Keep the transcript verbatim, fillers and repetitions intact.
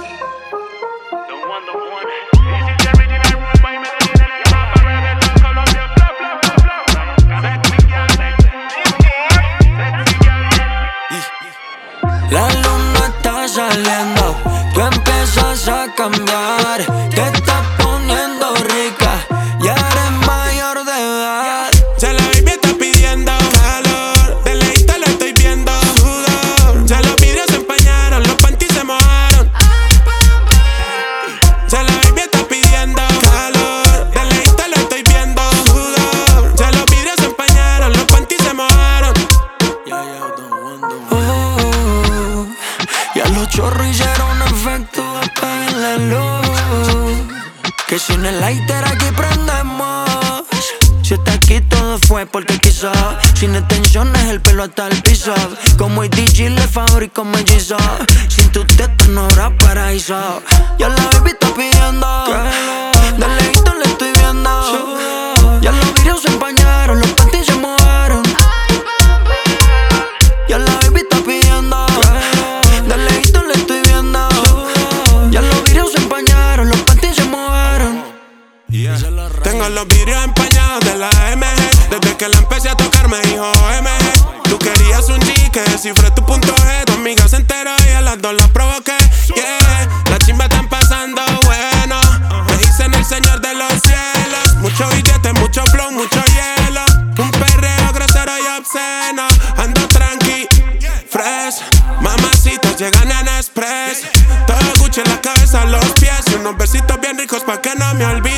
La luna está saliendo, tú empiezas a cambiar. Te estás poniendo rica, ya eres mayor de edad. Ya la baby está pidiendo calor, de lejito lo estoy viendo sudor. Ya los vidrios se empañaron, los panties se mojaron. Ya la baby está pidiendo calor, de lejito lo estoy viendo sudor. Ya los vidrios se empañaron, los panties se mojaron. Oh, ya los chorros hicieron efecto, apaguen la luz. Que sin el lighter aquí prendemos. Si está aquí todo fue porque quiso. Sin extensiones el pelo hasta el piso. Como el D J le fabrico mellizo. Sin tu teta no habrá paraíso. Ya la baby está pidiendo, de lejito le estoy viendo. Ya los vidrios se empañaron, los panties se mojaron. Ya la baby está pidiendo, de lejito le estoy viendo. Ya los vidrios se empañaron, los panties se mojaron. Yeah. Tengo los vidrios empañados de la M G. Desde que la empecé a tocar me dijo M G. Tú querías un G que descifré tu punto G. Tu amiga se enteró y a las dos las provoqué. Yeah, las chimbas están pasando bueno. Me dicen el señor de los cielos. Mucho billete, mucho flow, mucho hielo. Un perreo grosero y obsceno. Ando tranqui, fresh. Mamacitas llegan en express. Todo Gucci en la cabeza, los pies. Y unos besitos bien ricos pa' que no me olvide.